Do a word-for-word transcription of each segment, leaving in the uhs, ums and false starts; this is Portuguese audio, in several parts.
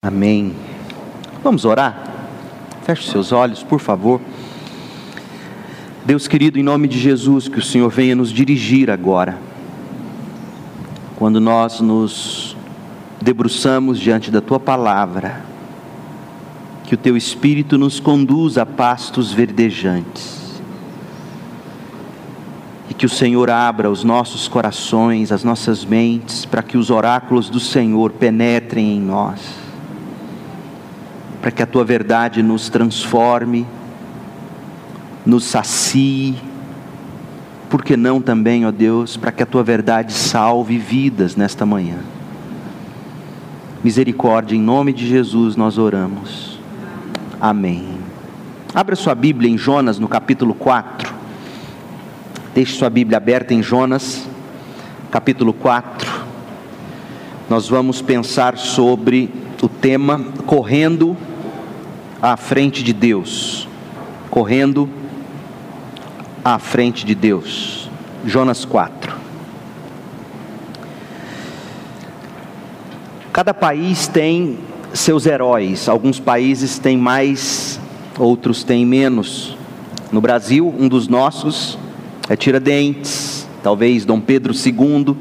Amém. Vamos orar? Feche seus olhos, por favor. Deus querido, em nome de Jesus, que o Senhor venha nos dirigir agora. Quando nós nos debruçamos diante da Tua palavra, que o Teu Espírito nos conduza a pastos verdejantes. E que o Senhor abra os nossos corações, as nossas mentes, para que os oráculos do Senhor penetrem em nós. Para que a Tua verdade nos transforme, nos sacie, por que não também, ó Deus, para que a Tua verdade salve vidas nesta manhã. Misericórdia, em nome de Jesus nós oramos. Amém. Abra sua Bíblia em Jonas, no capítulo quatro. Deixe sua Bíblia aberta em Jonas, capítulo quatro. Nós vamos pensar sobre o tema correndo à frente de Deus. Correndo à frente de Deus. Jonas quatro. Cada país tem seus heróis. Alguns países têm mais, outros têm menos. No Brasil, um dos nossos é Tiradentes, talvez Dom Pedro segundo.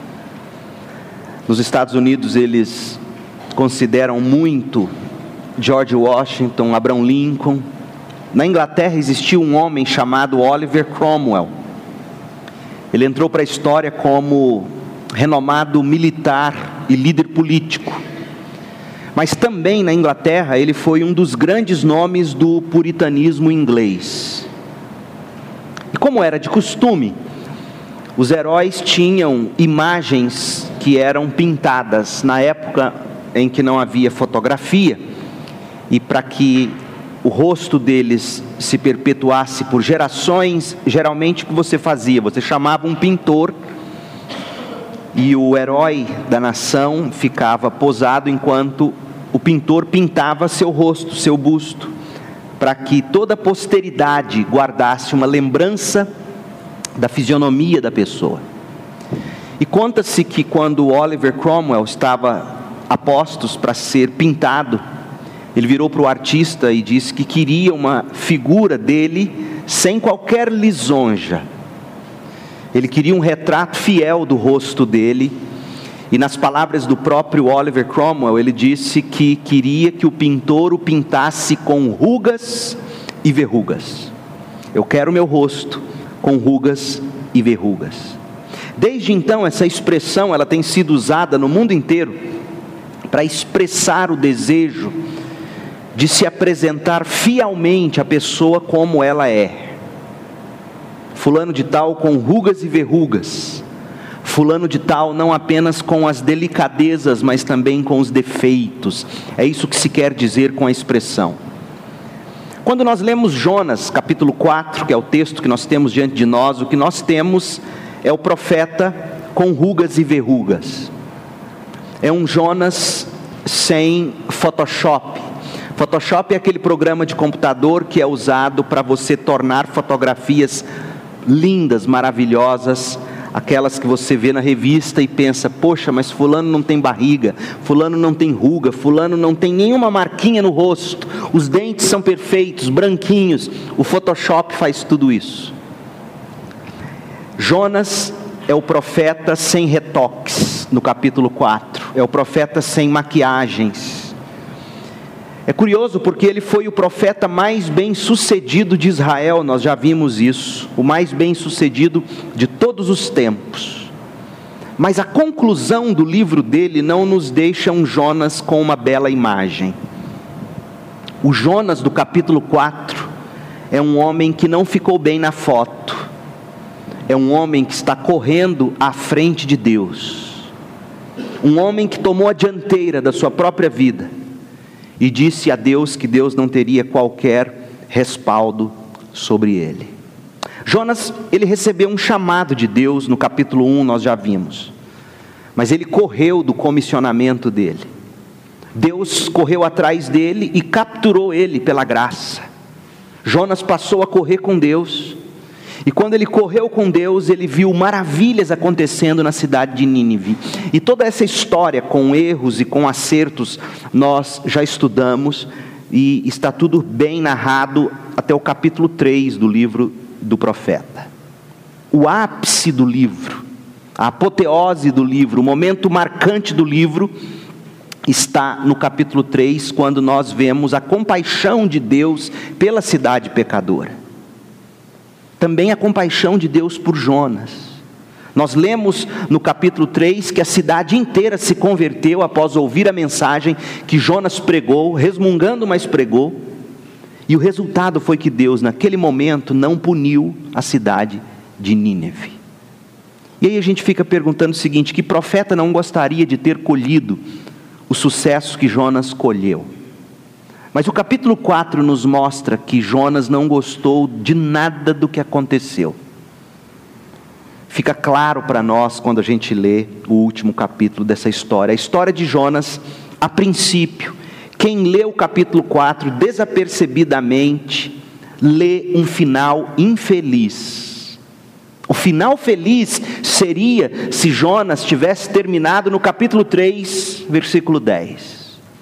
Nos Estados Unidos eles consideram muito George Washington, Abraham Lincoln. Na Inglaterra existiu um homem chamado Oliver Cromwell. Ele entrou para a história como renomado militar e líder político. Mas também na Inglaterra ele foi um dos grandes nomes do puritanismo inglês. E como era de costume, os heróis tinham imagens que eram pintadas na época em que não havia fotografia, e para que o rosto deles se perpetuasse por gerações, geralmente o que você fazia? Você chamava um pintor, e o herói da nação ficava posado enquanto o pintor pintava seu rosto, seu busto, para que toda a posteridade guardasse uma lembrança da fisionomia da pessoa. E conta-se que quando Oliver Cromwell estava a postos para ser pintado, ele virou para o artista e disse que queria uma figura dele sem qualquer lisonja. Ele queria um retrato fiel do rosto dele. E nas palavras do próprio Oliver Cromwell, ele disse que queria que o pintor o pintasse com rugas e verrugas. Eu quero o meu rosto com rugas e verrugas. Desde então, essa expressão ela tem sido usada no mundo inteiro para expressar o desejo de se apresentar fielmente à pessoa como ela é. Fulano de tal com rugas e verrugas. Fulano de tal não apenas com as delicadezas, mas também com os defeitos. É isso que se quer dizer com a expressão. Quando nós lemos Jonas, capítulo quatro, que é o texto que nós temos diante de nós, o que nós temos é o profeta com rugas e verrugas. É um Jonas sem Photoshop. Photoshop é aquele programa de computador que é usado para você tornar fotografias lindas, maravilhosas, aquelas que você vê na revista e pensa, poxa, mas fulano não tem barriga, fulano não tem ruga, fulano não tem nenhuma marquinha no rosto, os dentes são perfeitos, branquinhos. O Photoshop faz tudo isso. Jonas é o profeta sem retoques, no capítulo quatro, é o profeta sem maquiagens. É curioso porque ele foi o profeta mais bem sucedido de Israel, nós já vimos isso, o mais bem sucedido de todos os tempos. Mas a conclusão do livro dele não nos deixa um Jonas com uma bela imagem. O Jonas do capítulo quatro é um homem que não ficou bem na foto, é um homem que está correndo à frente de Deus, um homem que tomou a dianteira da sua própria vida, e disse a Deus que Deus não teria qualquer respaldo sobre ele. Jonas, ele recebeu um chamado de Deus, no capítulo um nós já vimos. Mas ele correu do comissionamento dele. Deus correu atrás dele e capturou ele pela graça. Jonas passou a correr com Deus. E quando ele correu com Deus, ele viu maravilhas acontecendo na cidade de Nínive. E toda essa história, com erros e com acertos, nós já estudamos, e está tudo bem narrado até o capítulo três do livro do profeta. O ápice do livro, a apoteose do livro, o momento marcante do livro, está no capítulo três, quando nós vemos a compaixão de Deus pela cidade pecadora. Também a compaixão de Deus por Jonas. Nós lemos no capítulo três que a cidade inteira se converteu após ouvir a mensagem que Jonas pregou, resmungando, mas pregou. E o resultado foi que Deus, naquele momento, não puniu a cidade de Nínive. E aí a gente fica perguntando o seguinte: que profeta não gostaria de ter colhido o sucesso que Jonas colheu? Mas o capítulo quatro nos mostra que Jonas não gostou de nada do que aconteceu. Fica claro para nós quando a gente lê o último capítulo dessa história. A história de Jonas, a princípio, quem lê o capítulo quatro desapercebidamente, lê um final infeliz. O final feliz seria se Jonas tivesse terminado no capítulo três, versículo dez.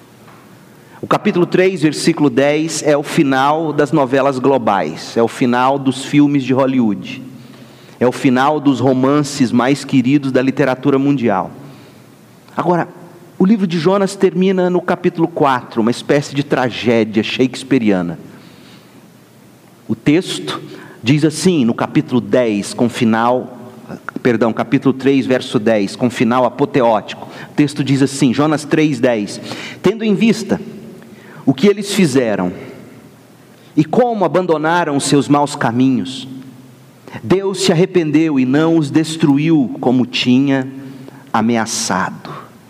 O capítulo três, versículo dez é o final das novelas globais, é o final dos filmes de Hollywood, é o final dos romances mais queridos da literatura mundial. Agora, o livro de Jonas termina no capítulo quatro, uma espécie de tragédia shakespeariana. O texto diz assim, no capítulo dez, com final, perdão, capítulo três, verso dez, com final apoteótico. O texto diz assim, Jonas três, dez: tendo em vista o que eles fizeram e como abandonaram os seus maus caminhos, Deus se arrependeu e não os destruiu como tinha ameaçado.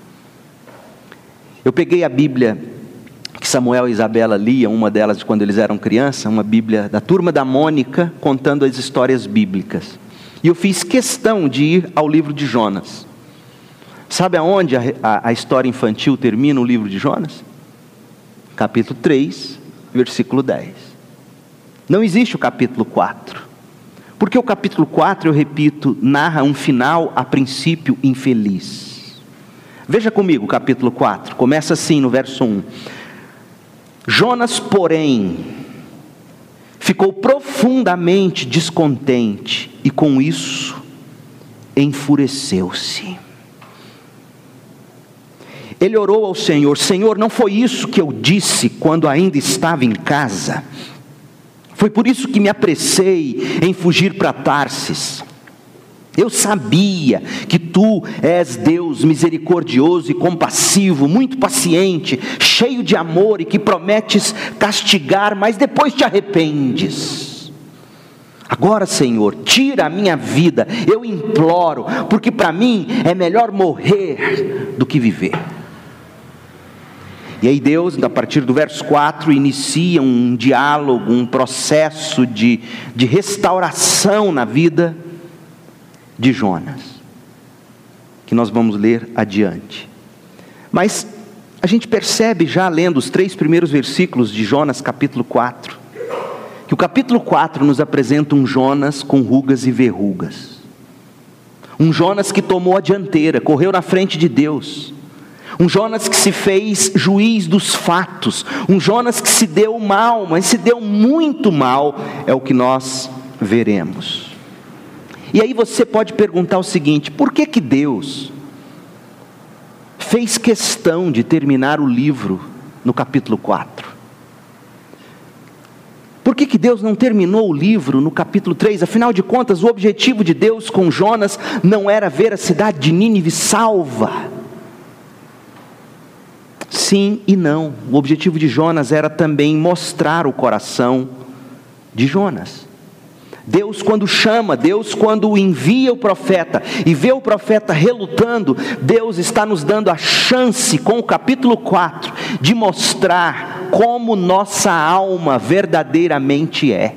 Eu peguei a Bíblia que Samuel e Isabela liam, uma delas de quando eles eram crianças, uma Bíblia da Turma da Mônica, contando as histórias bíblicas. E eu fiz questão de ir ao livro de Jonas. Sabe aonde a, a, a história infantil termina, o livro de Jonas? Capítulo três, versículo dez. Não existe o capítulo quatro. Porque o capítulo quatro, eu repito, narra um final, a princípio, infeliz. Veja comigo o capítulo quatro, começa assim no verso um. Jonas, porém, ficou profundamente descontente e com isso enfureceu-se. Ele orou ao Senhor: Senhor, não foi isso que eu disse quando ainda estava em casa? Foi por isso que me apressei em fugir para Tarsis. Eu sabia que tu és Deus misericordioso e compassivo, muito paciente, cheio de amor e que prometes castigar, mas depois te arrependes. Agora, Senhor, tira a minha vida, eu imploro, porque para mim é melhor morrer do que viver. E aí Deus, a partir do verso quatro, inicia um diálogo, um processo de, de restauração na vida de Jonas, que nós vamos ler adiante. Mas a gente percebe já lendo os três primeiros versículos de Jonas capítulo quatro, que o capítulo quatro nos apresenta um Jonas com rugas e verrugas. Um Jonas que tomou a dianteira, correu na frente de Deus. Um Jonas que se fez juiz dos fatos. Um Jonas que se deu mal, mas se deu muito mal, é o que nós veremos. E aí você pode perguntar o seguinte: por que que Deus fez questão de terminar o livro no capítulo quatro? Por que que Deus não terminou o livro no capítulo três? Afinal de contas, o objetivo de Deus com Jonas não era ver a cidade de Nínive salva. Sim e não. O objetivo de Jonas era também mostrar o coração de Jonas. Deus quando chama, Deus quando envia o profeta e vê o profeta relutando, Deus está nos dando a chance com o capítulo quatro de mostrar como nossa alma verdadeiramente é.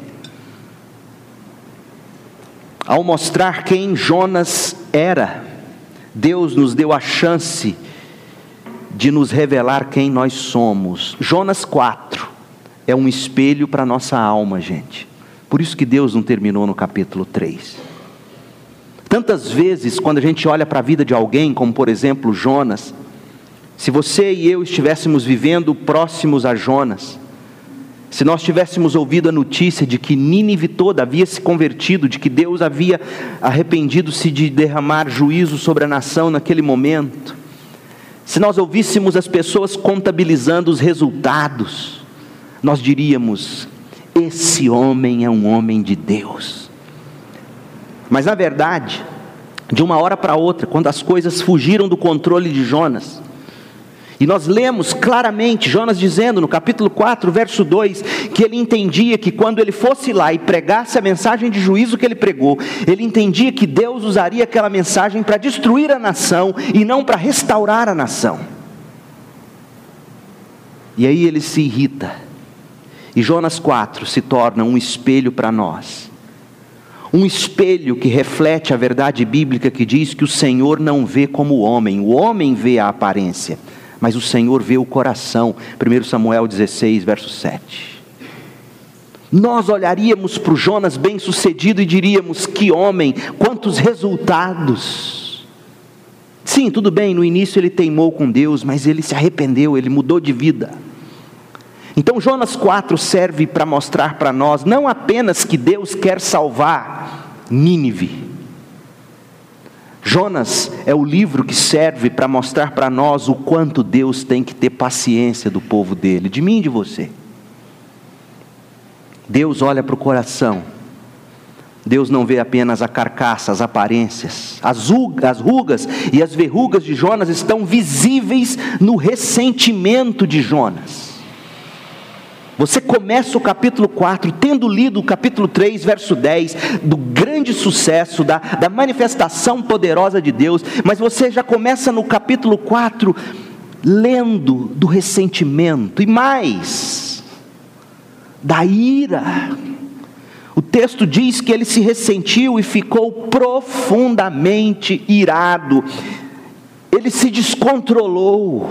Ao mostrar quem Jonas era, Deus nos deu a chance de nos revelar quem nós somos. Jonas quatro é um espelho para a nossa alma, gente. Por isso que Deus não terminou no capítulo três. Tantas vezes, quando a gente olha para a vida de alguém, como por exemplo Jonas, se você e eu estivéssemos vivendo próximos a Jonas, se nós tivéssemos ouvido a notícia de que Nínive toda havia se convertido, de que Deus havia arrependido-se de derramar juízo sobre a nação naquele momento, se nós ouvíssemos as pessoas contabilizando os resultados, nós diríamos: esse homem é um homem de Deus. Mas na verdade, de uma hora para outra, quando as coisas fugiram do controle de Jonas, e nós lemos claramente Jonas dizendo no capítulo quatro, verso dois, que ele entendia que quando ele fosse lá e pregasse a mensagem de juízo que ele pregou, ele entendia que Deus usaria aquela mensagem para destruir a nação e não para restaurar a nação. E aí ele se irrita, e Jonas quatro se torna um espelho para nós. Um espelho que reflete a verdade bíblica que diz que o Senhor não vê como o homem. O homem vê a aparência, mas o Senhor vê o coração. primeiro Samuel dezesseis, verso sete. Nós olharíamos para o Jonas bem sucedido e diríamos: que homem, quantos resultados. Sim, tudo bem, no início ele teimou com Deus, mas ele se arrependeu, ele mudou de vida. Então Jonas quatro serve para mostrar para nós não apenas que Deus quer salvar Nínive. Jonas é o livro que serve para mostrar para nós o quanto Deus tem que ter paciência do povo dele, de mim e de você. Deus olha para o coração. Deus não vê apenas a carcaça, as aparências. As rugas, as rugas e as verrugas de Jonas estão visíveis no ressentimento de Jonas. Você começa o capítulo quatro, tendo lido o capítulo três, verso dez, do grande sucesso, da, da manifestação poderosa de Deus, mas você já começa no capítulo quatro, lendo do ressentimento, e mais, da ira. O texto diz que ele se ressentiu e ficou profundamente irado, ele se descontrolou.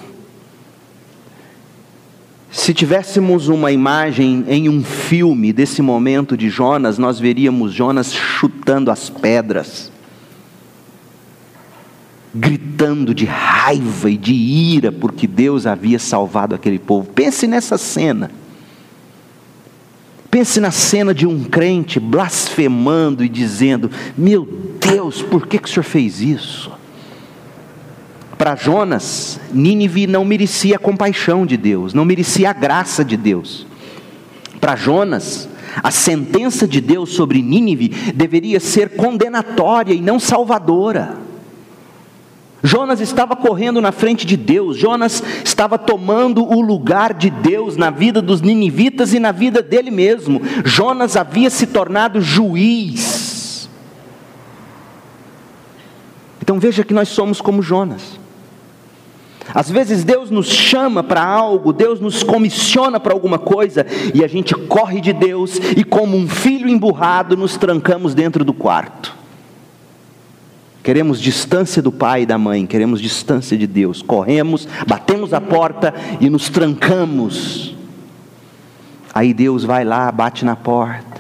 Se tivéssemos uma imagem em um filme desse momento de Jonas, nós veríamos Jonas chutando as pedras, gritando de raiva e de ira, porque Deus havia salvado aquele povo. Pense nessa cena. Pense na cena de um crente blasfemando e dizendo: meu Deus, por que, que o Senhor fez isso? Para Jonas, Nínive não merecia a compaixão de Deus, não merecia a graça de Deus. Para Jonas, a sentença de Deus sobre Nínive deveria ser condenatória e não salvadora. Jonas estava correndo na frente de Deus, Jonas estava tomando o lugar de Deus na vida dos ninivitas e na vida dele mesmo. Jonas havia se tornado juiz. Então veja que nós somos como Jonas. Às vezes Deus nos chama para algo, Deus nos comissiona para alguma coisa, e a gente corre de Deus, e como um filho emburrado, nos trancamos dentro do quarto. Queremos distância do pai e da mãe, queremos distância de Deus. Corremos, batemos a porta e nos trancamos. Aí Deus vai lá, bate na porta.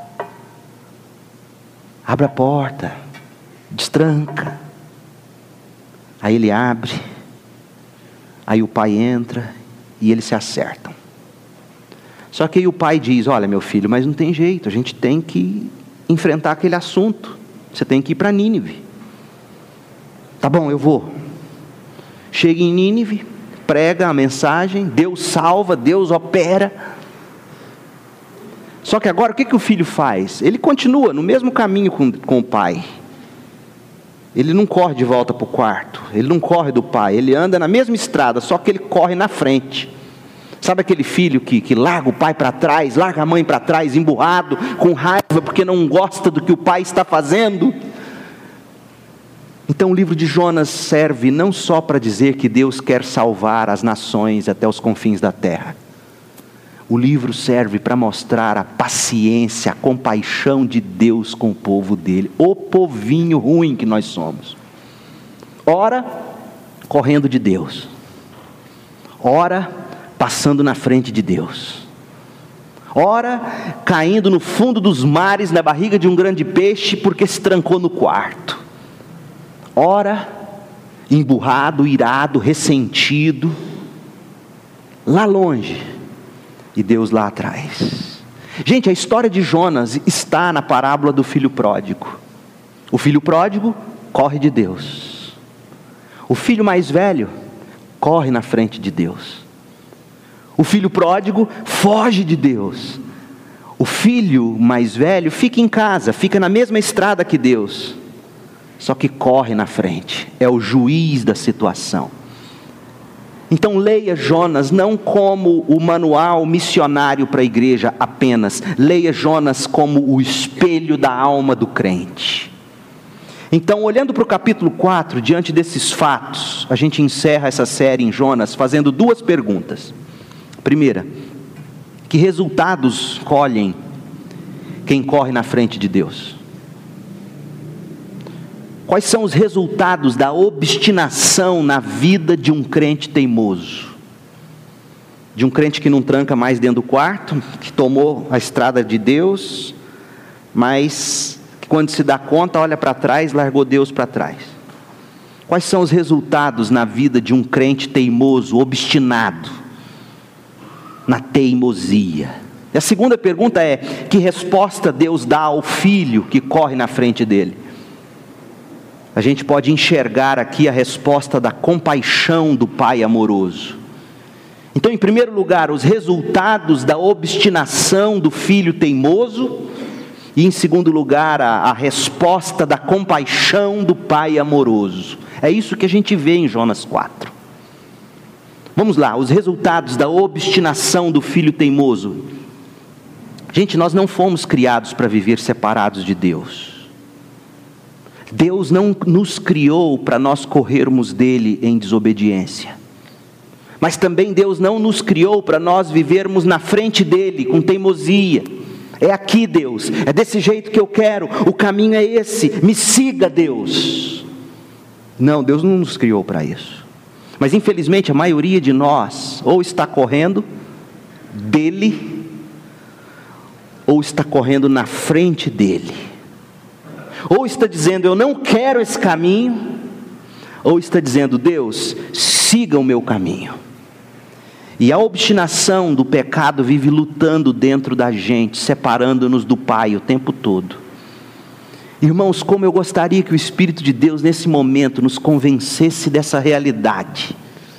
Abre a porta, destranca. Aí ele abre. Aí o pai entra e eles se acertam. Só que aí o pai diz: olha meu filho, mas não tem jeito, a gente tem que enfrentar aquele assunto. Você tem que ir para Nínive. Tá bom, eu vou. Chega em Nínive, prega a mensagem, Deus salva, Deus opera. Só que agora o que, que o filho faz? Ele continua no mesmo caminho com, com o pai. Ele não corre de volta para o quarto, ele não corre do pai, ele anda na mesma estrada, só que ele corre na frente. Sabe aquele filho que, que larga o pai para trás, larga a mãe para trás, emburrado, com raiva, porque não gosta do que o pai está fazendo? Então o livro de Jonas serve não só para dizer que Deus quer salvar as nações até os confins da terra. O livro serve para mostrar a paciência, a compaixão de Deus com o povo dele. O povinho ruim que nós somos. Ora, correndo de Deus. Ora, passando na frente de Deus. ora caindo no fundo dos mares, na barriga de um grande peixe, porque se trancou no quarto, ora emburrado, irado, ressentido, lá longe, e Deus lá atrás. Gente, a história de Jonas está na parábola do filho pródigo. O filho pródigo corre de Deus, o filho mais velho corre na frente de Deus. O filho pródigo foge de Deus. O filho mais velho fica em casa, fica na mesma estrada que Deus, só que corre na frente, é o juiz da situação. Então leia Jonas não como o manual missionário para a igreja apenas, leia Jonas como o espelho da alma do crente. Então, olhando para o capítulo quatro, diante desses fatos, a gente encerra essa série em Jonas fazendo duas perguntas. Primeira, que resultados colhem quem corre na frente de Deus? Quais são os resultados da obstinação na vida de um crente teimoso? De um crente que não tranca mais dentro do quarto, que tomou a estrada de Deus, mas que quando se dá conta, olha para trás, largou Deus para trás. Quais são os resultados na vida de um crente teimoso, obstinado? Na teimosia. E a segunda pergunta é: que resposta Deus dá ao filho que corre na frente dele? A gente pode enxergar aqui a resposta da compaixão do pai amoroso. Então, em primeiro lugar, os resultados da obstinação do filho teimoso, e em segundo lugar, a, a resposta da compaixão do pai amoroso. É isso que a gente vê em Jonas quatro. Vamos lá, os resultados da obstinação do filho teimoso. Gente, nós não fomos criados para viver separados de Deus. Deus não nos criou para nós corrermos dele em desobediência. Mas também Deus não nos criou para nós vivermos na frente dele com teimosia. É aqui, Deus, é desse jeito que eu quero, o caminho é esse, me siga, Deus. Não, Deus não nos criou para isso. Mas infelizmente a maioria de nós ou está correndo dele, ou está correndo na frente dele. Ou está dizendo, eu não quero esse caminho, ou está dizendo, Deus, siga o meu caminho. E a obstinação do pecado vive lutando dentro da gente, separando-nos do Pai o tempo todo. Irmãos, como eu gostaria que o Espírito de Deus nesse momento nos convencesse dessa realidade.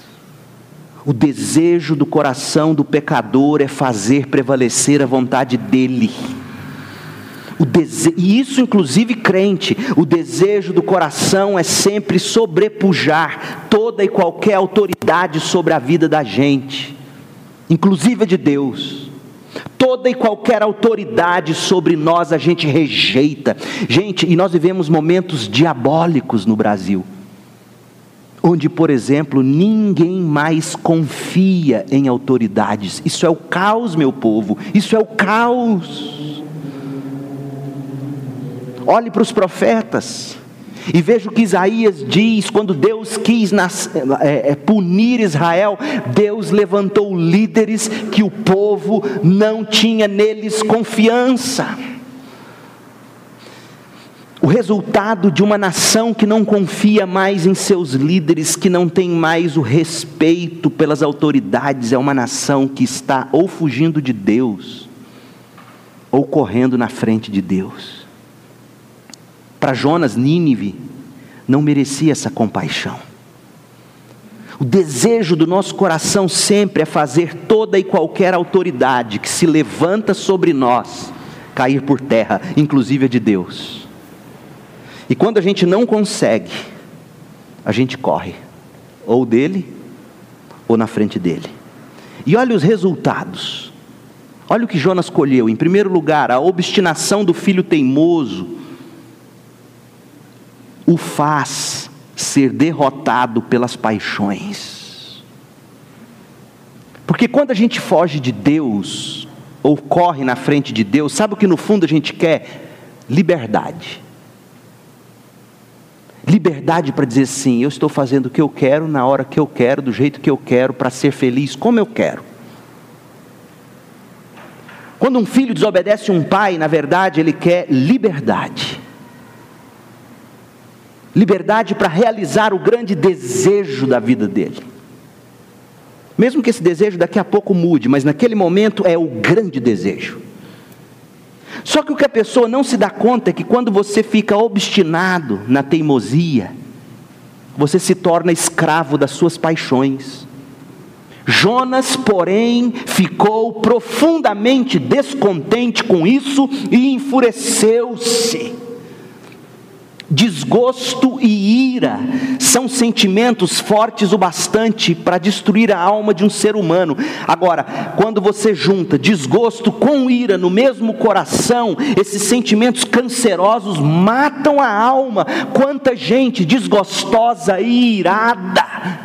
O desejo do coração do pecador é fazer prevalecer a vontade dele. O dese... E isso inclusive crente, o desejo do coração é sempre sobrepujar toda e qualquer autoridade sobre a vida da gente, inclusive a de Deus. Toda e qualquer autoridade sobre nós a gente rejeita. Gente, e nós vivemos momentos diabólicos no Brasil, onde, por exemplo, ninguém mais confia em autoridades. Isso é o caos, meu povo, isso é o caos. Olhe para os profetas e veja o que Isaías diz. Quando Deus quis nas, é, é, punir Israel, Deus levantou líderes que o povo não tinha neles confiança. O resultado de uma nação que não confia mais em seus líderes, que não tem mais o respeito pelas autoridades, é uma nação que está ou fugindo de Deus, ou correndo na frente de Deus. Para Jonas, Nínive não merecia essa compaixão. O desejo do nosso coração sempre é fazer toda e qualquer autoridade que se levanta sobre nós cair por terra, inclusive a de Deus. E quando a gente não consegue, a gente corre, ou dele, ou na frente dele. E olha os resultados. Olha o que Jonas colheu. Em primeiro lugar, a obstinação do filho teimoso o faz ser derrotado pelas paixões. Porque quando a gente foge de Deus, ou corre na frente de Deus, sabe o que no fundo a gente quer? Liberdade. Liberdade para dizer sim, eu estou fazendo o que eu quero, na hora que eu quero, do jeito que eu quero, para ser feliz como eu quero. Quando um filho desobedece um pai, na verdade ele quer liberdade. Liberdade para realizar o grande desejo da vida dele. Mesmo que esse desejo daqui a pouco mude, mas naquele momento é o grande desejo. Só que o que a pessoa não se dá conta é que quando você fica obstinado na teimosia, você se torna escravo das suas paixões. Jonas, porém, ficou profundamente descontente com isso e enfureceu-se. Desgosto e ira são sentimentos fortes o bastante para destruir a alma de um ser humano. Agora, quando você junta desgosto com ira no mesmo coração, esses sentimentos cancerosos matam a alma. Quanta gente desgostosa e irada!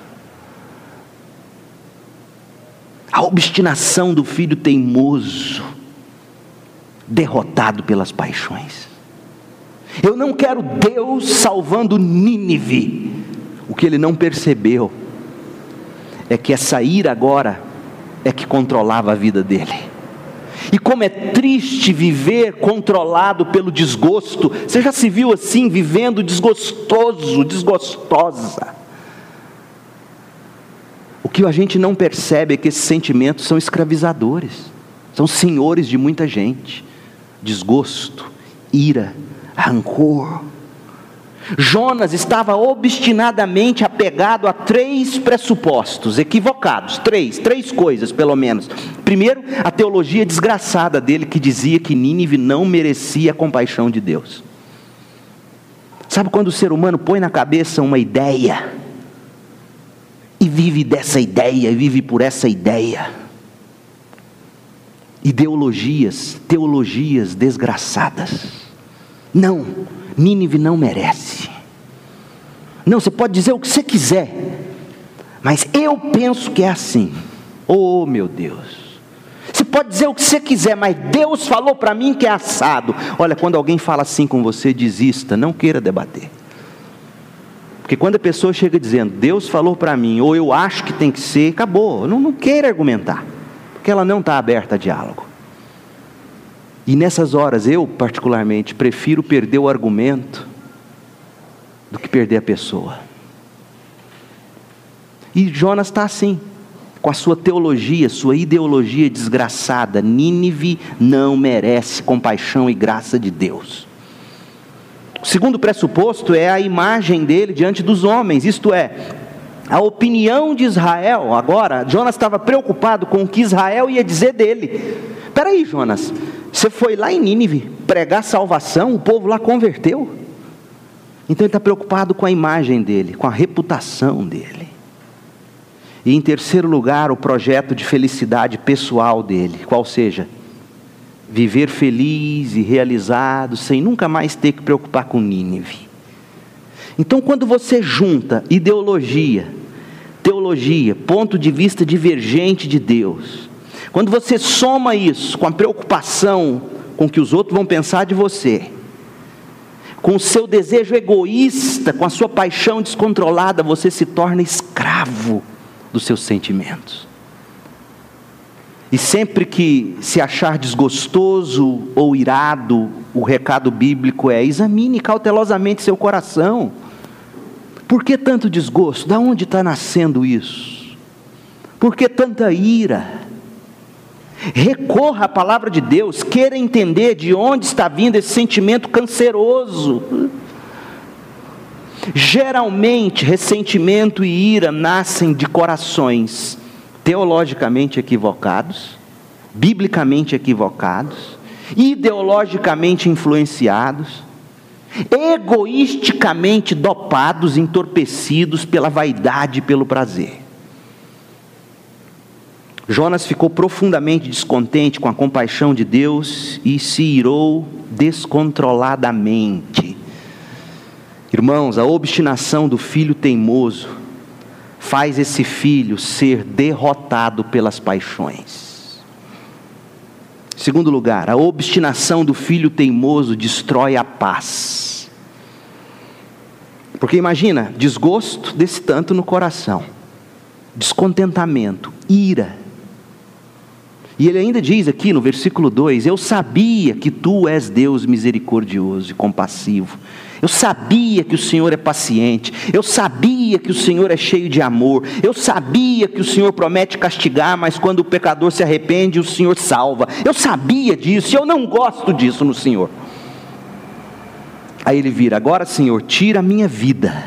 A obstinação do filho teimoso, derrotado pelas paixões. Eu não quero Deus salvando Nínive. O que ele não percebeu é que essa ira agora é que controlava a vida dele. E como é triste viver controlado pelo desgosto. Você já se viu assim, vivendo desgostoso, desgostosa? O que a gente não percebe é que esses sentimentos são escravizadores, são senhores de muita gente. Desgosto, ira, rancor. Jonas estava obstinadamente apegado a três pressupostos equivocados, três, três coisas pelo menos. Primeiro, a teologia desgraçada dele que dizia que Nínive não merecia a compaixão de Deus. Sabe quando o ser humano põe na cabeça uma ideia e vive dessa ideia, e vive por essa ideia? Ideologias, teologias desgraçadas. Não, Nínive não merece. Não, você pode dizer o que você quiser, mas eu penso que é assim. Oh meu Deus, você pode dizer o que você quiser, mas Deus falou para mim que é assado. Olha, quando alguém fala assim com você, desista, não queira debater. Porque quando a pessoa chega dizendo, Deus falou para mim, ou eu acho que tem que ser, acabou, não, não queira argumentar, porque ela não está aberta a diálogo. E nessas horas, eu particularmente, prefiro perder o argumento, do que perder a pessoa. E Jonas está assim, com a sua teologia, sua ideologia desgraçada. Nínive não merece compaixão e graça de Deus. O segundo pressuposto é a imagem dele diante dos homens, isto é, a opinião de Israel. Agora, Jonas estava preocupado com o que Israel ia dizer dele. Espera aí, Jonas, você foi lá em Nínive pregar salvação, o povo lá converteu? Então ele está preocupado com a imagem dele, com a reputação dele. E em terceiro lugar, o projeto de felicidade pessoal dele, qual seja, viver feliz e realizado, sem nunca mais ter que preocupar com Nínive. Então quando você junta ideologia, teologia, ponto de vista divergente de Deus, quando você soma isso com a preocupação com o que os outros vão pensar de você, com o seu desejo egoísta, com a sua paixão descontrolada, você se torna escravo dos seus sentimentos. E sempre que se achar desgostoso ou irado, o recado bíblico é: examine cautelosamente seu coração. Por que tanto desgosto? Da onde está nascendo isso? Por que tanta ira? Recorra à palavra de Deus, queira entender de onde está vindo esse sentimento canceroso. Geralmente, ressentimento e ira nascem de corações teologicamente equivocados, biblicamente equivocados, ideologicamente influenciados, egoisticamente dopados, entorpecidos pela vaidade e pelo prazer. Jonas ficou profundamente descontente com a compaixão de Deus e se irou descontroladamente. Irmãos, a obstinação do filho teimoso faz esse filho ser derrotado pelas paixões. Segundo lugar, a obstinação do filho teimoso destrói a paz. Porque imagina, desgosto desse tanto no coração, descontentamento, ira. E ele ainda diz aqui no versículo dois: eu sabia que tu és Deus misericordioso e compassivo. Eu sabia que o Senhor é paciente. Eu sabia que o Senhor é cheio de amor. Eu sabia que o Senhor promete castigar, mas quando o pecador se arrepende, o Senhor salva. Eu sabia disso e eu não gosto disso no Senhor. Aí ele vira: agora, Senhor, tira a minha vida.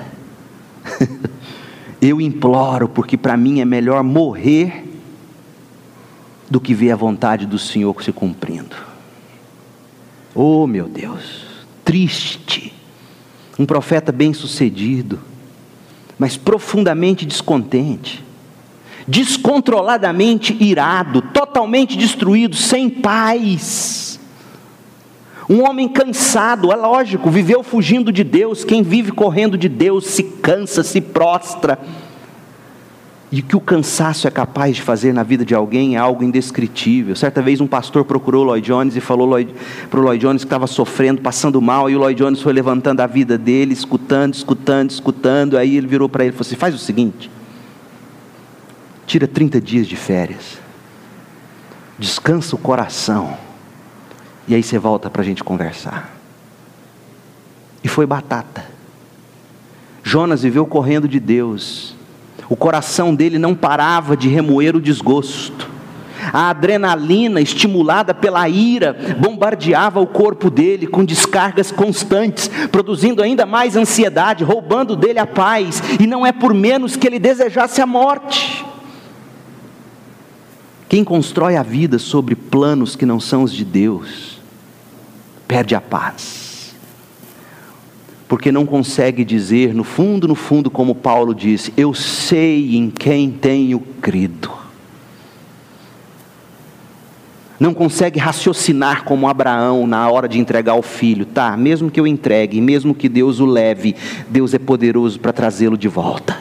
Eu imploro, porque para mim é melhor morrer do que ver a vontade do Senhor se cumprindo. Oh meu Deus, triste. Um profeta bem-sucedido, mas profundamente descontente, descontroladamente irado, totalmente destruído, sem paz. Um homem cansado, é lógico, viveu fugindo de Deus. Quem vive correndo de Deus se cansa, se prostra. E o que o cansaço é capaz de fazer na vida de alguém é algo indescritível. Certa vez um pastor procurou o Lloyd Jones e falou para o Lloyd Jones que estava sofrendo, passando mal, e o Lloyd Jones foi levantando a vida dele, escutando, escutando, escutando. Aí ele virou para ele e falou assim: faz o seguinte, tira trinta dias de férias, descansa o coração, e aí você volta para a gente conversar. E foi batata. Jonas viveu correndo de Deus. O coração dele não parava de remoer o desgosto. A adrenalina, estimulada pela ira, bombardeava o corpo dele com descargas constantes, produzindo ainda mais ansiedade, roubando dele a paz. E não é por menos que ele desejasse a morte. Quem constrói a vida sobre planos que não são os de Deus, perde a paz. Porque não consegue dizer, no fundo, no fundo, como Paulo disse: eu sei em quem tenho crido. Não consegue raciocinar como Abraão na hora de entregar o filho. Tá, mesmo que eu entregue, mesmo que Deus o leve, Deus é poderoso para trazê-lo de volta.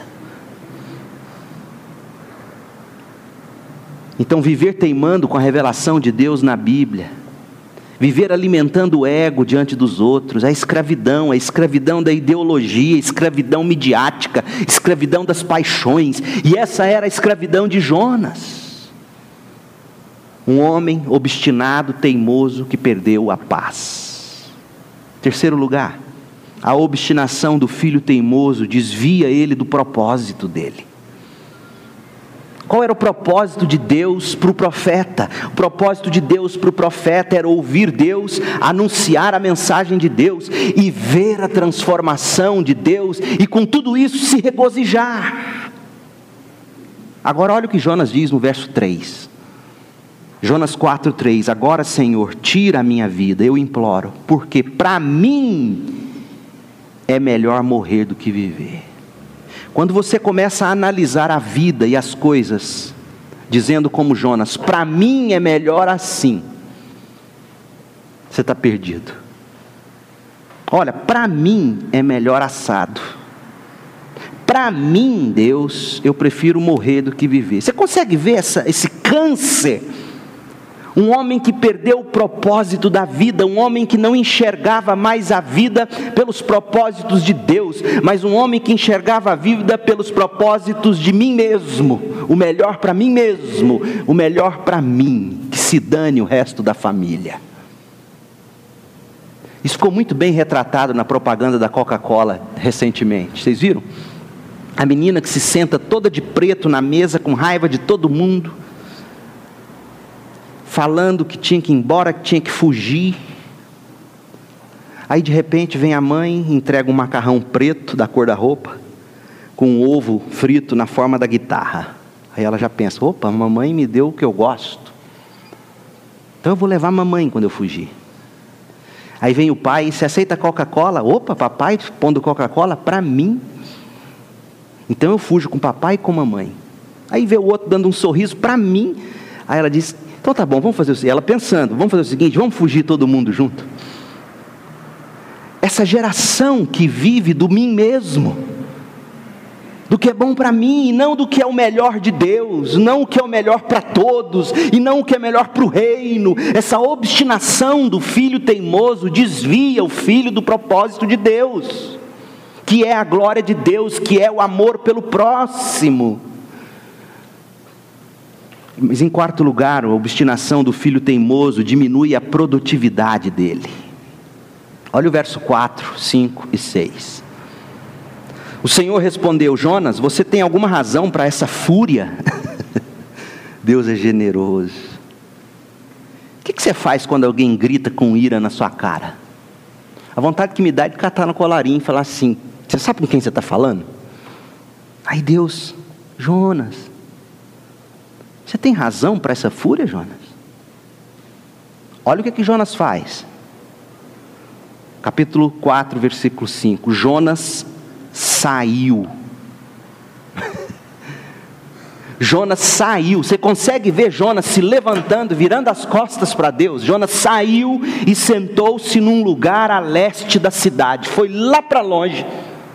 Então viver teimando com a revelação de Deus na Bíblia, viver alimentando o ego diante dos outros, a escravidão, a escravidão da ideologia, a escravidão midiática, a escravidão das paixões. E essa era a escravidão de Jonas. Um homem obstinado, teimoso, que perdeu a paz. Terceiro lugar, a obstinação do filho teimoso desvia ele do propósito dele. Qual era o propósito de Deus para o profeta? O propósito de Deus para o profeta era ouvir Deus, anunciar a mensagem de Deus e ver a transformação de Deus, e com tudo isso se regozijar. Agora olha o que Jonas diz no verso três. Jonas quatro, três. Agora, Senhor, tira a minha vida, eu imploro, porque para mim é melhor morrer do que viver. Quando você começa a analisar a vida e as coisas, dizendo como Jonas: para mim é melhor assim, você está perdido. Olha, para mim é melhor assado. Para mim, Deus, eu prefiro morrer do que viver. Você consegue ver essa, esse câncer? Um homem que perdeu o propósito da vida, um homem que não enxergava mais a vida pelos propósitos de Deus, mas um homem que enxergava a vida pelos propósitos de mim mesmo, o melhor para mim mesmo, o melhor para mim, que se dane o resto da família. Isso ficou muito bem retratado na propaganda da Coca-Cola recentemente, vocês viram? A menina que se senta toda de preto na mesa, com raiva de todo mundo, falando que tinha que ir embora, que tinha que fugir. Aí de repente vem a mãe, entrega um macarrão preto da cor da roupa, com um ovo frito na forma da guitarra. Aí ela já pensa: opa, mamãe me deu o que eu gosto, então eu vou levar a mamãe quando eu fugir. Aí vem o pai: você aceita Coca-Cola? Opa, papai pondo Coca-Cola para mim, então eu fujo com papai e com mamãe. Aí vê o outro dando um sorriso para mim. Aí ela diz: então tá bom, vamos fazer o seguinte. Ela pensando: vamos fazer o seguinte, vamos fugir todo mundo junto. Essa geração que vive do mim mesmo, do que é bom para mim, e não do que é o melhor de Deus, não o que é o melhor para todos, e não o que é melhor para o reino. Essa obstinação do filho teimoso desvia o filho do propósito de Deus, que é a glória de Deus, que é o amor pelo próximo. Mas em quarto lugar, a obstinação do filho teimoso diminui a produtividade dele. Olha o verso quatro, cinco e seis. O Senhor respondeu: Jonas, você tem alguma razão para essa fúria? Deus é generoso. O que, que você faz quando alguém grita com ira na sua cara? A vontade que me dá é de catar no colarinho e falar assim: você sabe com quem você está falando? Aí Deus: Jonas, você tem razão para essa fúria, Jonas? Olha o que, que Jonas faz. Capítulo quatro, versículo cinco. Jonas saiu. Jonas saiu. Você consegue ver Jonas se levantando, virando as costas para Deus? Jonas saiu e sentou-se num lugar a leste da cidade. Foi lá para longe.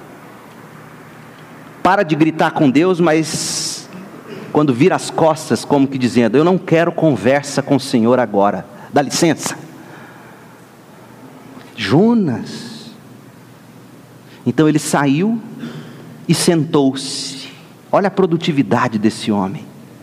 Para de gritar com Deus, mas quando vira as costas, como que dizendo: eu não quero conversa com o Senhor agora. Dá licença. Jonas. Então ele saiu e sentou-se. Olha a produtividade desse homem.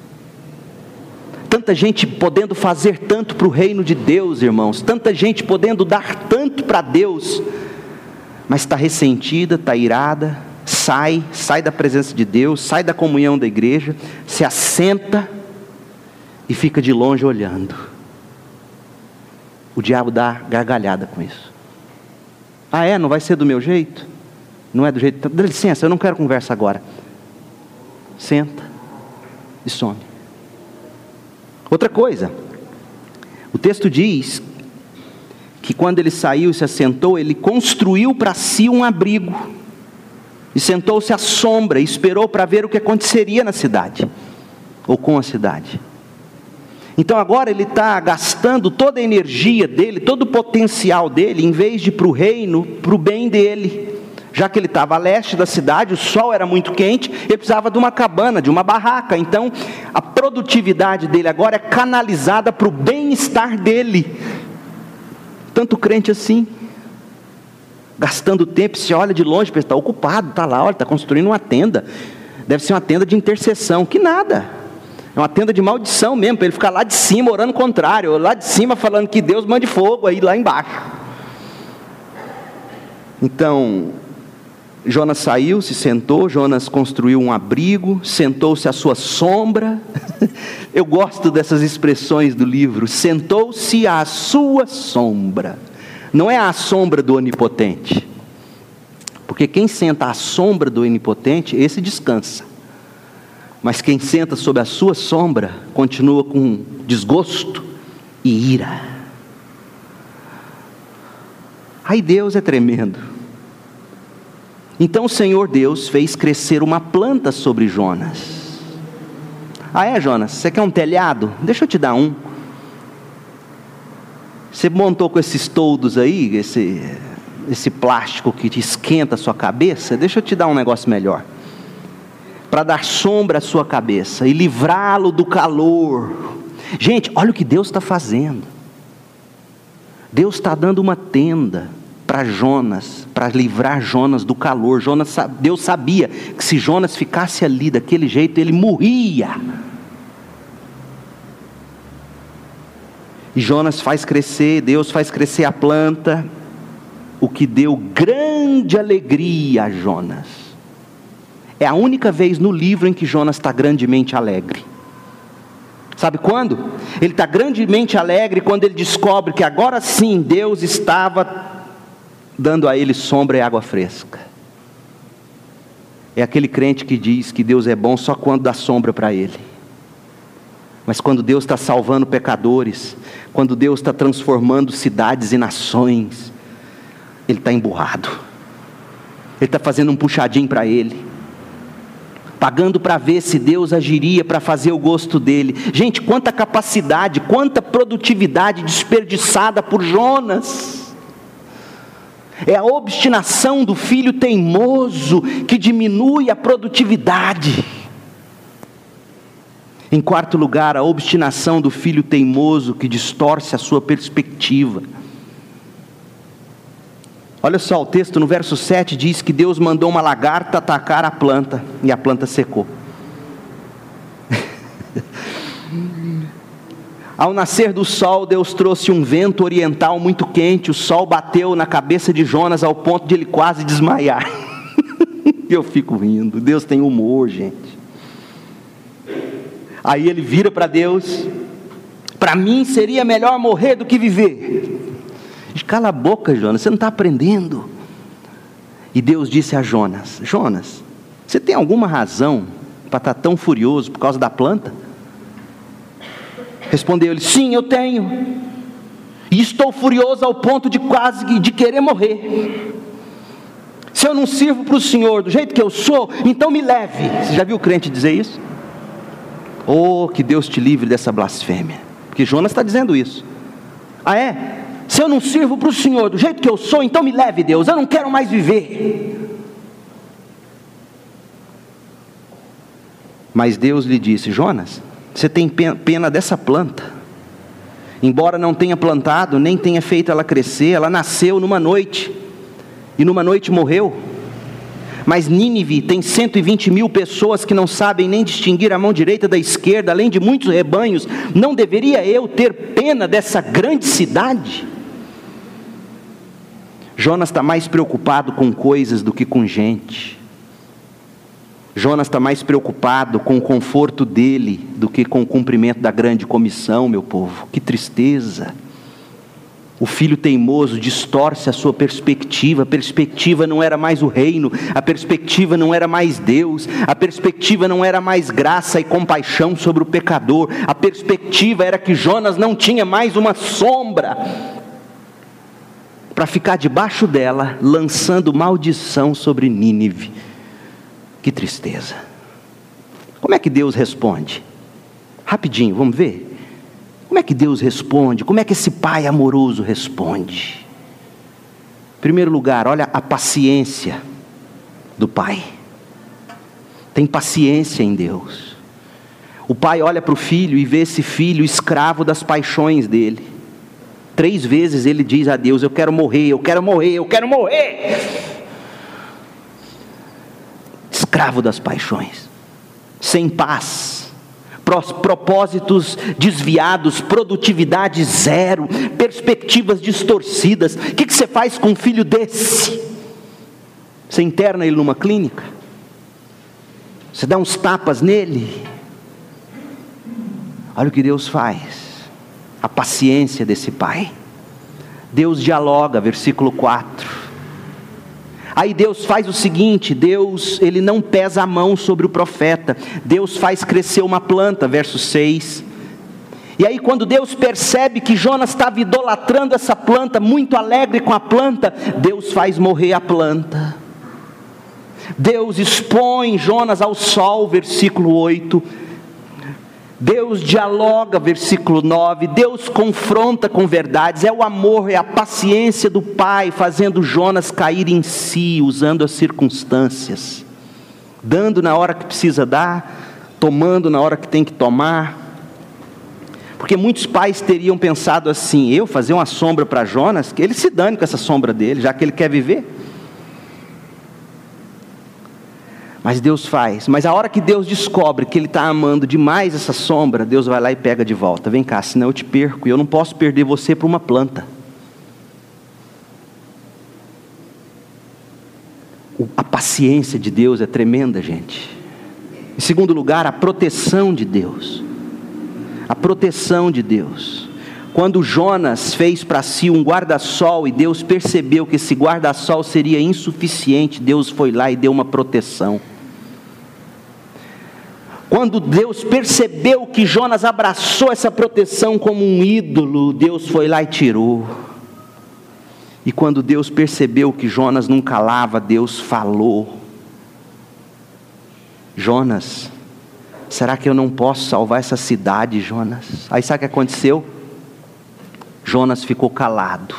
Tanta gente podendo fazer tanto para o reino de Deus, irmãos. Tanta gente podendo dar tanto para Deus, mas está ressentida, está irada. Sai, sai da presença de Deus, sai da comunhão da igreja, se assenta e fica de longe olhando. O diabo dá gargalhada com isso. Ah é? Não vai ser do meu jeito? Não é do jeito... Dá licença, eu não quero conversa agora. Senta e some. Outra coisa, o texto diz que quando ele saiu e se assentou, ele construiu para si um abrigo, e sentou-se à sombra, e esperou para ver o que aconteceria na cidade, ou com a cidade. Então agora ele está gastando toda a energia dele, todo o potencial dele, em vez de ir para o reino, para o bem dele. Já que ele estava a leste da cidade, o sol era muito quente, ele precisava de uma cabana, de uma barraca. Então, a produtividade dele agora é canalizada para o bem-estar dele. Tanto crente assim, gastando tempo, se olha de longe, está ocupado, está lá, olha, está construindo uma tenda. Deve ser uma tenda de intercessão, que nada. É uma tenda de maldição mesmo, para ele ficar lá de cima orando contrário, lá de cima falando que Deus mande fogo aí lá embaixo. Então... Jonas saiu, se sentou, Jonas construiu um abrigo, sentou-se à sua sombra. Eu gosto dessas expressões do livro, sentou-se à sua sombra. Não é à sombra do onipotente, porque quem senta à sombra do onipotente, esse descansa. Mas quem senta sob a sua sombra, continua com desgosto e ira. Ai, Deus é tremendo. Então o Senhor Deus fez crescer uma planta sobre Jonas. Ah é, Jonas, você quer um telhado? Deixa eu te dar um. Você montou com esses toldos aí, esse, esse plástico que te esquenta a sua cabeça? Deixa eu te dar um negócio melhor. Para dar sombra à sua cabeça e livrá-lo do calor. Gente, olha o que Deus está fazendo. Deus está dando uma tenda para Jonas, para livrar Jonas do calor. Jonas, Deus sabia que se Jonas ficasse ali daquele jeito, ele morria. E Jonas faz crescer, Deus faz crescer a planta, o que deu grande alegria a Jonas. É a única vez no livro em que Jonas está grandemente alegre. Sabe quando? Ele está grandemente alegre quando ele descobre que agora sim Deus estava dando a ele sombra e água fresca. É aquele crente que diz que Deus é bom só quando dá sombra para ele. Mas quando Deus está salvando pecadores, quando Deus está transformando cidades e nações, ele está emburrado. Ele está fazendo um puxadinho para ele, pagando para ver se Deus agiria para fazer o gosto dele. Gente, quanta capacidade, quanta produtividade desperdiçada por Jonas. É a obstinação do filho teimoso que diminui a produtividade. Em quarto lugar, a obstinação do filho teimoso que distorce a sua perspectiva. Olha só, o texto no verso sete diz que Deus mandou uma lagarta atacar a planta, e a planta secou. Ao nascer do sol, Deus trouxe um vento oriental muito quente, o sol bateu na cabeça de Jonas ao ponto de ele quase desmaiar. Eu fico rindo, Deus tem humor, gente. Aí ele vira para Deus: para mim seria melhor morrer do que viver. Cala a boca, Jonas, você não está aprendendo. E Deus disse a Jonas: Jonas, você tem alguma razão para estar tão furioso por causa da planta? Respondeu ele: sim, eu tenho, e estou furioso ao ponto de quase de querer morrer. Se eu não sirvo para o Senhor do jeito que eu sou, então me leve. Você já viu o crente dizer isso? Oh, que Deus te livre dessa blasfêmia, porque Jonas está dizendo isso. Ah é? Se eu não sirvo para o Senhor do jeito que eu sou, então me leve, Deus, eu não quero mais viver. Mas Deus lhe disse: Jonas, você tem pena dessa planta, embora não tenha plantado, nem tenha feito ela crescer, ela nasceu numa noite, e numa noite morreu. Mas Nínive tem cento e vinte mil pessoas que não sabem nem distinguir a mão direita da esquerda, além de muitos rebanhos. Não deveria eu ter pena dessa grande cidade? Jonas está mais preocupado com coisas do que com gente. Jonas está mais preocupado com o conforto dele do que com o cumprimento da grande comissão, meu povo. Que tristeza! O filho teimoso distorce a sua perspectiva. A perspectiva não era mais o reino, a perspectiva não era mais Deus, a perspectiva não era mais graça e compaixão sobre o pecador. A perspectiva era que Jonas não tinha mais uma sombra para ficar debaixo dela, lançando maldição sobre Nínive. Que tristeza! Como é que Deus responde? Rapidinho, vamos ver? Como é que Deus responde? Como é que esse pai amoroso responde? Em primeiro lugar, olha a paciência do pai. Tem paciência em Deus. O pai olha para o filho e vê esse filho escravo das paixões dele. Três vezes ele diz a Deus: eu quero morrer, eu quero morrer, eu quero morrer. Escravo das paixões, sem paz, propósitos desviados, produtividade zero, perspectivas distorcidas. O que, que você faz com um filho desse? Você interna ele numa clínica? Você dá uns tapas nele? Olha o que Deus faz. A paciência desse pai. Deus dialoga, versículo quatro. Aí Deus faz o seguinte: Deus, ele não pesa a mão sobre o profeta. Deus faz crescer uma planta, verso seis. E aí quando Deus percebe que Jonas estava idolatrando essa planta, muito alegre com a planta, Deus faz morrer a planta. Deus expõe Jonas ao sol, versículo oito. Deus dialoga, versículo nove. Deus confronta com verdades. É o amor, é a paciência do pai fazendo Jonas cair em si, usando as circunstâncias, dando na hora que precisa dar, tomando na hora que tem que tomar. Porque muitos pais teriam pensado assim: eu fazer uma sombra para Jonas, que ele se dane com essa sombra dele, já que ele quer viver. Mas Deus faz. Mas a hora que Deus descobre que ele está amando demais essa sombra, Deus vai lá e pega de volta. Vem cá, senão eu te perco, e eu não posso perder você para uma planta. A paciência de Deus é tremenda, gente. Em segundo lugar, a proteção de Deus. A proteção de Deus. Quando Jonas fez para si um guarda-sol e Deus percebeu que esse guarda-sol seria insuficiente, Deus foi lá e deu uma proteção. Quando Deus percebeu que Jonas abraçou essa proteção como um ídolo, Deus foi lá e tirou. E quando Deus percebeu que Jonas não calava, Deus falou: Jonas, será que eu não posso salvar essa cidade, Jonas? Aí sabe o que aconteceu? Jonas ficou calado.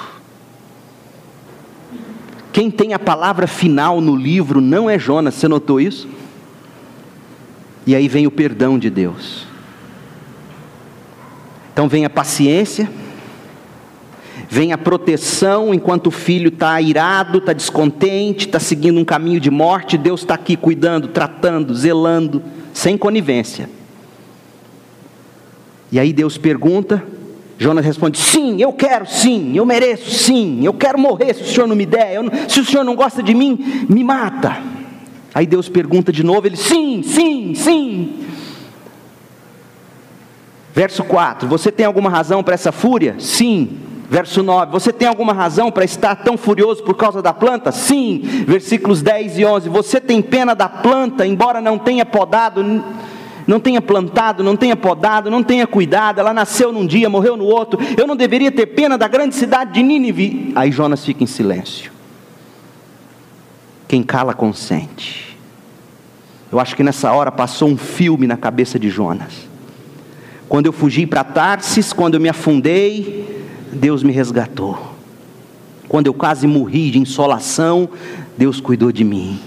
Quem tem a palavra final no livro não é Jonas, você notou isso? E aí vem o perdão de Deus. Então vem a paciência, vem a proteção enquanto o filho está irado, está descontente, está seguindo um caminho de morte. Deus está aqui cuidando, tratando, zelando, sem conivência. E aí Deus pergunta, Jonas responde: sim, eu quero, sim, eu mereço, sim, eu quero morrer se o Senhor não me der, eu não, se o Senhor não gosta de mim, me mata. Aí Deus pergunta de novo, ele: sim, sim, sim. Verso quatro, você tem alguma razão para essa fúria? Sim. Verso nove, você tem alguma razão para estar tão furioso por causa da planta? Sim. Versículos dez e onze, você tem pena da planta, embora não tenha podado, não tenha plantado, não tenha podado, não tenha cuidado, ela nasceu num dia, morreu no outro, eu não deveria ter pena da grande cidade de Nínive? Aí Jonas fica em silêncio. Quem cala consente. Eu acho que nessa hora passou um filme na cabeça de Jonas. Quando eu fugi para Tarsis, quando eu me afundei, Deus me resgatou. Quando eu quase morri de insolação, Deus cuidou de mim.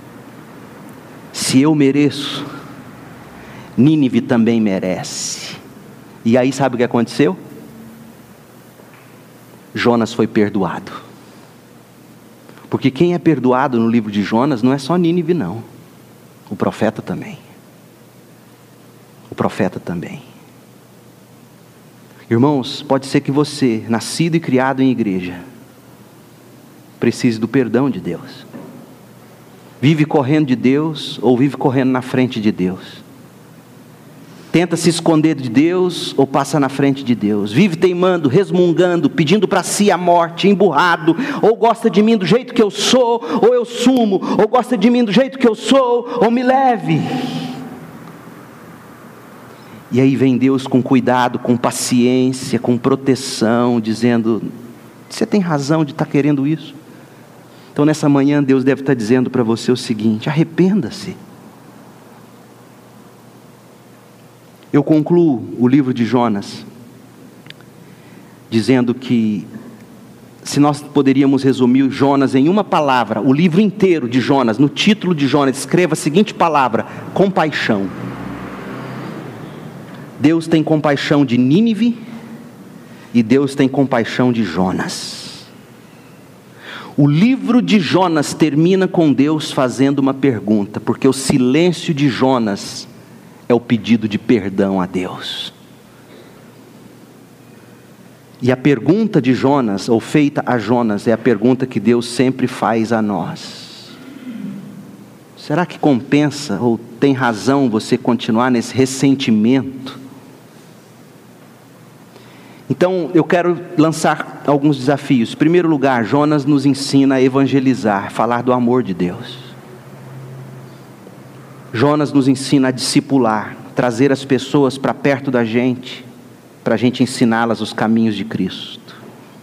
Se eu mereço, Nínive também merece. E aí sabe o que aconteceu? Jonas foi perdoado. Porque quem é perdoado no livro de Jonas não é só Nínive não. O profeta também. O profeta também. Irmãos, pode ser que você, nascido e criado em igreja, precise do perdão de Deus. Vive correndo de Deus ou vive correndo na frente de Deus. Tenta se esconder de Deus ou passa na frente de Deus. Vive teimando, resmungando, pedindo para si a morte, emburrado. Ou gosta de mim do jeito que eu sou, ou eu sumo. Ou gosta de mim do jeito que eu sou, ou me leve. E aí vem Deus com cuidado, com paciência, com proteção, dizendo: você tem razão de estar querendo isso. Então nessa manhã Deus deve estar dizendo para você o seguinte: arrependa-se. Eu concluo o livro de Jonas dizendo que, se nós poderíamos resumir Jonas em uma palavra, o livro inteiro de Jonas, no título de Jonas, escreva a seguinte palavra: compaixão. Deus tem compaixão de Nínive e Deus tem compaixão de Jonas. O livro de Jonas termina com Deus fazendo uma pergunta, porque o silêncio de Jonas é o pedido de perdão a Deus. E a pergunta de Jonas, ou feita a Jonas, é a pergunta que Deus sempre faz a nós: será que compensa ou tem razão você continuar nesse ressentimento? Então eu quero lançar alguns desafios. Em primeiro lugar, Jonas nos ensina a evangelizar, falar do amor de Deus. Jonas nos ensina a discipular, trazer as pessoas para perto da gente, para a gente ensiná-las os caminhos de Cristo.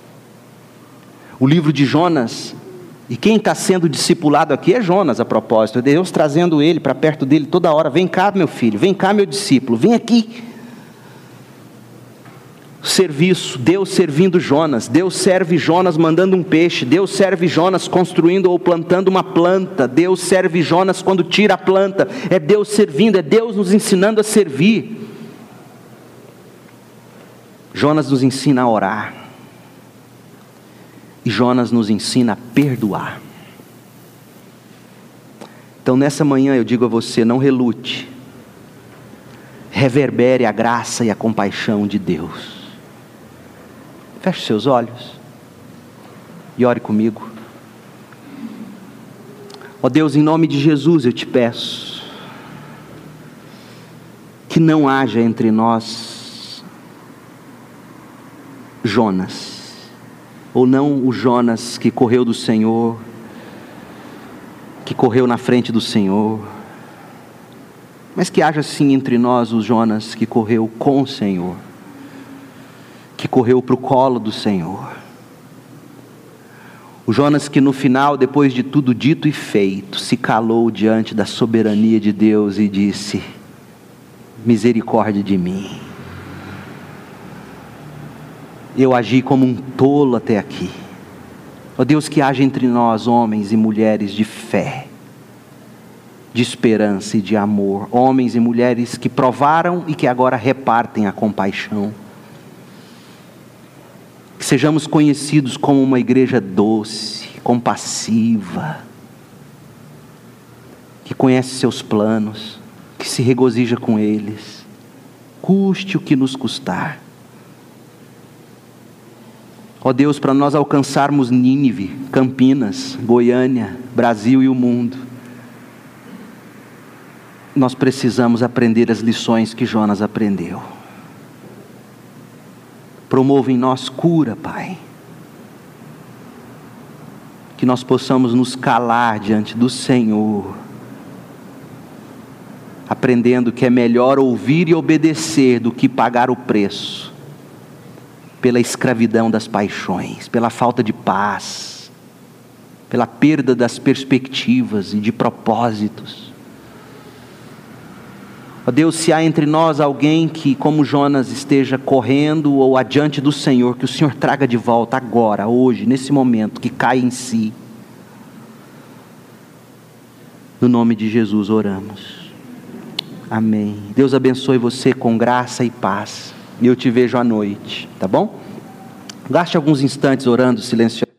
O livro de Jonas, e quem está sendo discipulado aqui é Jonas a propósito, Deus trazendo ele para perto dele toda hora: vem cá meu filho, vem cá meu discípulo, vem aqui. Serviço, Deus servindo Jonas, Deus serve Jonas mandando um peixe, Deus serve Jonas construindo ou plantando uma planta, Deus serve Jonas quando tira a planta, é Deus servindo, é Deus nos ensinando a servir. Jonas nos ensina a orar, e Jonas nos ensina a perdoar. Então nessa manhã eu digo a você: não relute, reverbere a graça e a compaixão de Deus. Feche seus olhos e ore comigo. Ó Deus, em nome de Jesus eu te peço que não haja entre nós Jonas, ou não o Jonas que correu do Senhor, que correu na frente do Senhor, mas que haja sim entre nós o Jonas que correu com o Senhor, que correu para o colo do Senhor. O Jonas que no final, depois de tudo dito e feito, se calou diante da soberania de Deus e disse: misericórdia de mim. Eu agi como um tolo até aqui. Ó Deus, que haja entre nós homens e mulheres de fé, de esperança e de amor, homens e mulheres que provaram e que agora repartem a compaixão. Que sejamos conhecidos como uma igreja doce, compassiva, que conhece seus planos, que se regozija com eles, custe o que nos custar. Ó Deus, para nós alcançarmos Nínive, Campinas, Goiânia, Brasil e o mundo, nós precisamos aprender as lições que Jonas aprendeu. Promova em nós cura, Pai. Que nós possamos nos calar diante do Senhor, aprendendo que é melhor ouvir e obedecer do que pagar o preço pela escravidão das paixões, pela falta de paz, pela perda das perspectivas e de propósitos. Ó Deus, se há entre nós alguém que, como Jonas, esteja correndo ou adiante do Senhor, que o Senhor traga de volta agora, hoje, nesse momento, que caia em si. No nome de Jesus oramos. Amém. Deus abençoe você com graça e paz. E eu te vejo à noite, tá bom? Gaste alguns instantes orando, silenciosamente.